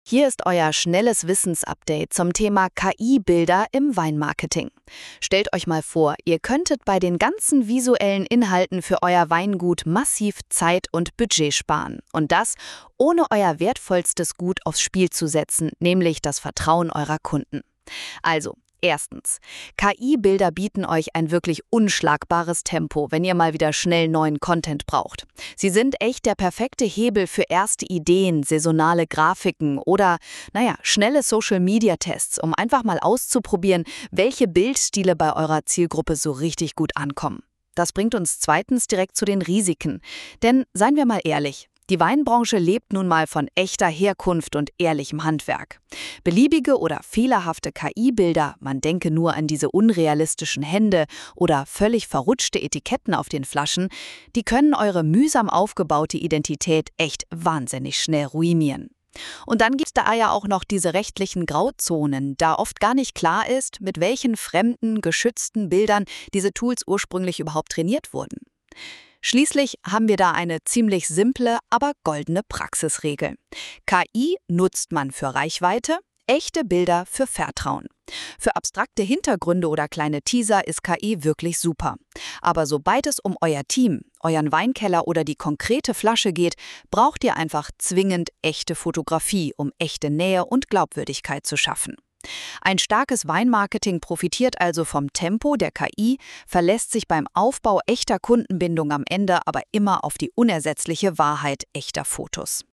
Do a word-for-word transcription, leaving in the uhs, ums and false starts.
Hier ist euer schnelles Wissensupdate zum Thema K I-Bilder im Weinmarketing. Stellt euch mal vor, ihr könntet bei den ganzen visuellen Inhalten für euer Weingut massiv Zeit und Budget sparen. Und das, ohne euer wertvollstes Gut aufs Spiel zu setzen, nämlich das Vertrauen eurer Kunden. Also, erstens, K I-Bilder bieten euch ein wirklich unschlagbares Tempo, wenn ihr mal wieder schnell neuen Content braucht. Sie sind echt der perfekte Hebel für erste Ideen, saisonale Grafiken oder, naja, schnelle Social-Media-Tests, um einfach mal auszuprobieren, welche Bildstile bei eurer Zielgruppe so richtig gut ankommen. Das bringt uns zweitens direkt zu den Risiken. Denn, seien wir mal ehrlich, die Weinbranche lebt nun mal von echter Herkunft und ehrlichem Handwerk. Beliebige oder fehlerhafte K I-Bilder, man denke nur an diese unrealistischen Hände oder völlig verrutschte Etiketten auf den Flaschen, die können eure mühsam aufgebaute Identität echt wahnsinnig schnell ruinieren. Und dann gibt es da ja auch noch diese rechtlichen Grauzonen, da oft gar nicht klar ist, mit welchen fremden, geschützten Bildern diese Tools ursprünglich überhaupt trainiert wurden. Schließlich haben wir da eine ziemlich simple, aber goldene Praxisregel. K I nutzt man für Reichweite, echte Bilder für Vertrauen. Für abstrakte Hintergründe oder kleine Teaser ist K I wirklich super. Aber sobald es um euer Team, euren Weinkeller oder die konkrete Flasche geht, braucht ihr einfach zwingend echte Fotografie, um echte Nähe und Glaubwürdigkeit zu schaffen. Ein starkes Weinmarketing profitiert also vom Tempo der K I, verlässt sich beim Aufbau echter Kundenbindung am Ende aber immer auf die unersetzliche Wahrheit echter Fotos.